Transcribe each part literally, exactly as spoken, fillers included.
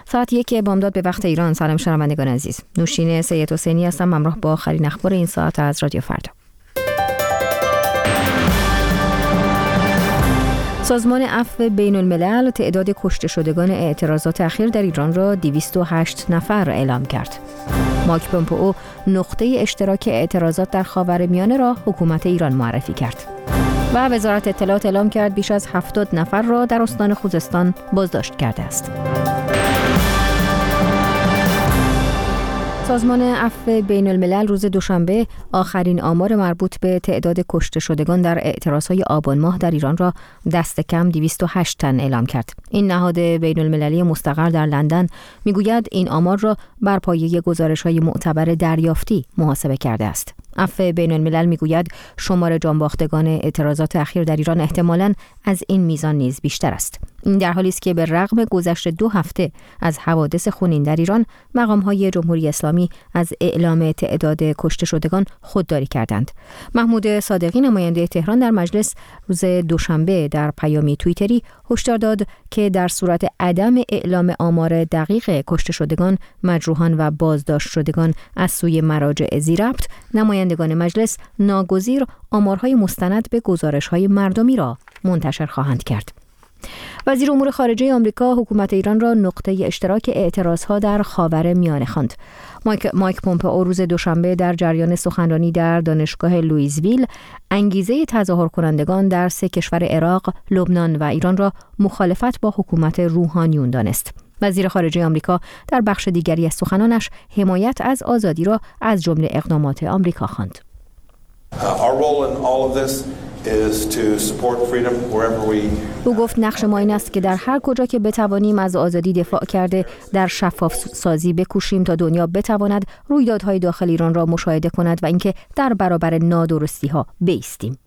ساعت یک بامداد به وقت ایران. سلام شنوندگان عزیز، نوشین سید حسینی هستم، همراه با آخرین اخبار این ساعت از رادیو فردا. سازمان عفو بین الملل تعداد کشته شدگان اعتراضات اخیر در ایران را دویست و هشت نفر اعلام کرد. مایک پومپئو نقطه اشتراک اعتراضات در خاورمیانه را حکومت ایران معرفی کرد. و وزارت اطلاعات اعلام کرد بیش از هفتاد نفر را در استان خوزستان بازداشت کرده است. سازمان عفو بین الملل روز دوشنبه آخرین آمار مربوط به تعداد کشته شدگان در اعتراضهای آبان ماه در ایران را دست کم دویست و هشت تن اعلام کرد. این نهاد بین المللی مستقر در لندن میگوید این آمار را بر پایه گزارش‌های معتبر دریافتی محاسبه کرده است. عفو بین الملل میگوید شمار جانباختگان اعتراضات اخیر در ایران احتمالاً از این میزان نیز بیشتر است. این در حالی است که به رغم گذشت دو هفته از حوادث خونین در ایران، مقام‌های جمهوری اسلامی از اعلام تعداد کشته شدگان خودداری کردند. محمود صادقی نماینده تهران در مجلس روز دوشنبه در پیامی توییتری هشدار داد که در صورت عدم اعلام آمار دقیق کشته شدگان، مجروحان و بازداشت شدگان از سوی مراجع ذی‌ربط، نمایندگان مجلس ناگزیر آمارهای مستند به گزارش‌های مردمی را منتشر خواهند کرد. وزیر امور خارجه آمریکا حکومت ایران را نقطه اشتراک اعتراضها در خاورمیانه خواند. مایک, مایک پومپئو روز دوشنبه در جریان سخنرانی در دانشگاه لوئیزویل انگیزه تظاهر کنندگان در سه کشور عراق، لبنان و ایران را مخالفت با حکومت روحانیون دانست. وزیر خارجه آمریکا در بخش دیگری از سخنانش حمایت از آزادی را از جمله اقدامات آمریکا خواند. او گفت نقش ما این است که در هر کجا که بتوانیم از آزادی دفاع کرده در شفاف سازی بکوشیم تا دنیا بتواند رویدادهای داخل ایران را مشاهده کند و اینکه در برابر نادرستی ها بایستیم.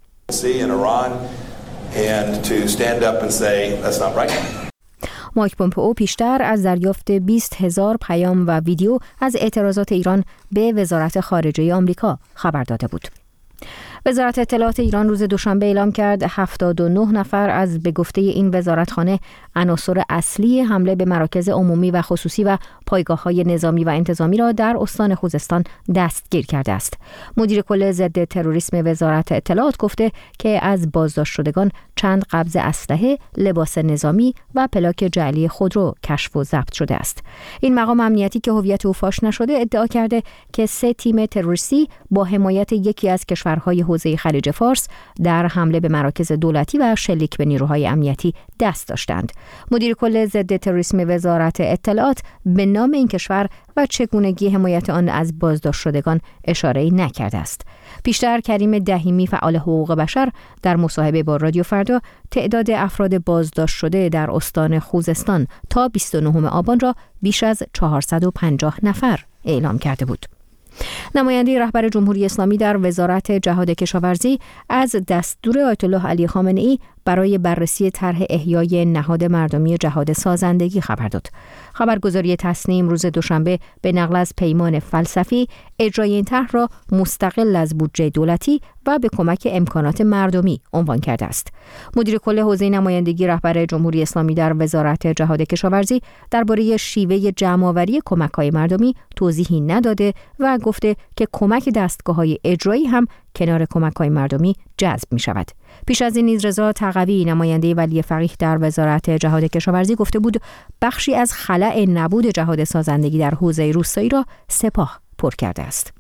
مایک پومپئو پیشتر از دریافت بیست هزار پیام و ویدیو از اعتراضات ایران به وزارت خارجه آمریکا خبر داده بود. وزارت اطلاعات ایران روز دوشنبه اعلام کرد هفتاد و نه نفر از به گفته این وزارتخانه عناصر اصلی حمله به مراکز عمومی و خصوصی و پایگاه‌های نظامی و انتظامی را در استان خوزستان دستگیر کرده است. مدیر کل ضد تروریسم وزارت اطلاعات گفته که از بازداشت شدگان چند قبض اسلحه، لباس نظامی و پلاک جعلی خودرو کشف و ضبط شده است. این مقام امنیتی که هویت او فاش نشده ادعا کرده که سه تیم تروریستی با حمایت یکی از کشورهای حوزه خلیج فارس در حمله به مراکز دولتی و شلیک به نیروهای امنیتی دست داشتند. مدیر کل ضد تروریسم وزارت اطلاعات به نام این کشور و چگونگی حمایت آن از بازداشت شدگان اشاره‌ای نکرده است. پیشتر کریم دهیمی فعال حقوق بشر در مصاحبه با رادیو فردا تعداد افراد بازداشت شده در استان خوزستان تا بیست و نهم آبان را بیش از چهارصد و پنجاه نفر اعلام کرده بود. نماینده رهبر جمهوری اسلامی در وزارت جهاد کشاورزی از دستور آیت الله علی خامنه‌ای برای بررسی طرح احیای نهاد مردمی جهاد سازندگی خبر داد. خبرگزاری تصنیم روز دوشنبه به نقل از پیمان فلسفی اجرای این طرح را مستقل از بودجه دولتی و به کمک امکانات مردمی عنوان کرده است. مدیر کل حوزه نمایندگی رهبر جمهوری اسلامی در وزارت جهاد کشاورزی درباره شیوه جمع‌آوری کمک‌های مردمی توضیحی نداده و گفته که کمک دستگاه‌های اجرایی هم کنار کمک‌های مردمی جذب می‌شود. پیش از این نیز رضا تقوی نماینده ولی فقیه در وزارت جهاد کشاورزی گفته بود بخشی از خلأ نبود جهاد سازندگی در حوزه روستایی را سپاه پر کرده است.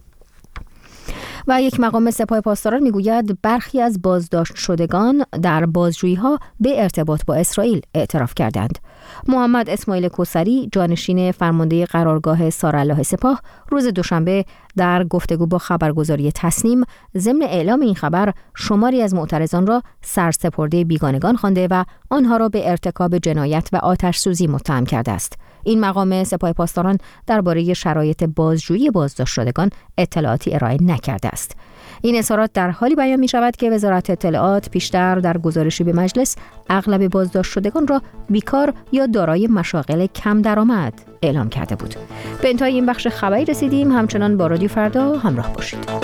و یک مقام سپاه پاسداران میگوید برخی از بازداشت شدگان در بازجویی‌ها به ارتباط با اسرائیل اعتراف کردند. محمد اسماعیل کوثری جانشین فرمانده قرارگاه سارالله سپاه روز دوشنبه در گفتگو با خبرگزاری تصنیم ضمن اعلام این خبر شماری از معترضان را سرسپرده بیگانگان خوانده و آنها را به ارتکاب جنایت و آتش سوزی متهم کرده است. این مقام سپاه پاسداران درباره شرایط بازجویی بازداشت شدگان اطلاعاتی ارائه نکرده است. این اظهارات در حالی بیان می شود که وزارت اطلاعات پیشتر در گزارشی به مجلس اغلب بازداشت شدگان را بیکار یا دارای مشاغل کم درآمد اعلام کرده بود. به انتهای این بخش خبری رسیدیم. همچنان با رادیو فردا همراه باشید.